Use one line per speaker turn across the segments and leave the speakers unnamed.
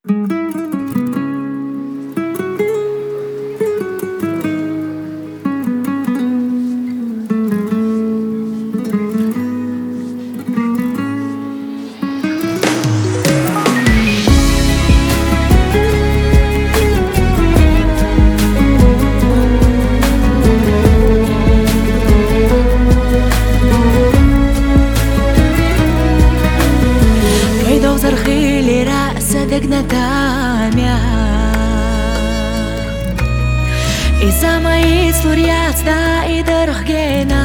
زرخيلي رأسك ندامة إذا ما يصير يصدق يدرخنا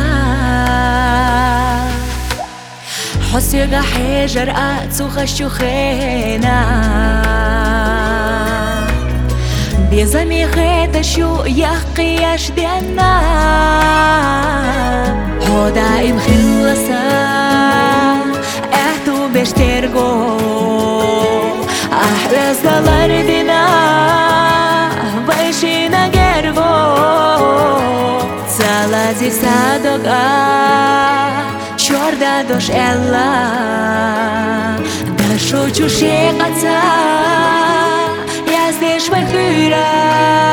حسيق حجر أتسوخ الشوخنا بيزمي خيط شو يقيش دينا هو دائم خلصا احتو بشترقو أحبس دلاردنا بيشينا جربو تسالازي سادوغا شوردا دوش إلا داشو چوشي قطا يزدش بخيرا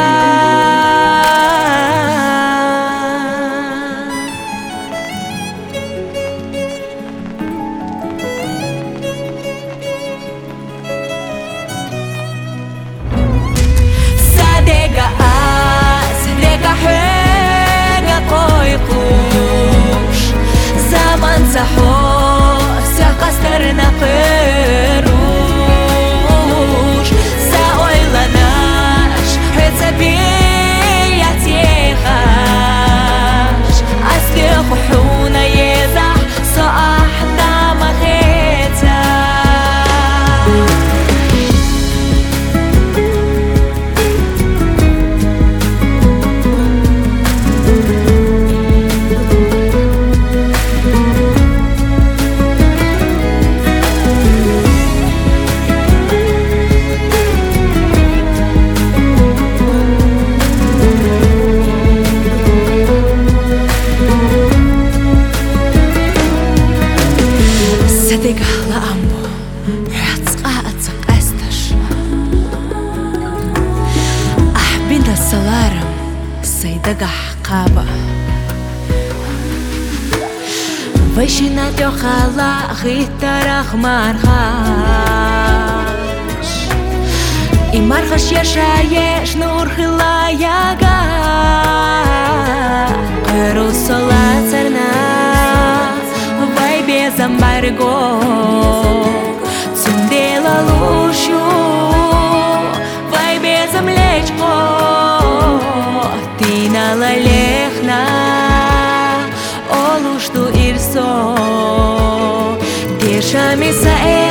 سقسترنا قروش سأويلناش حتبيات يخاش أسلخ حونا يزح صاح دام خيتا Sadegahla ambo, Ratzqa'atzaq astash Ahbinda salaram, Saydagah qaba Vashina tyoqala ghittaraq marhash I marhash yashayesh nur khilayaga Qiru solatsarna Замбарго Цундела лушу Вай без млечко Тина лалехна Олушту ирсо Дешами саэ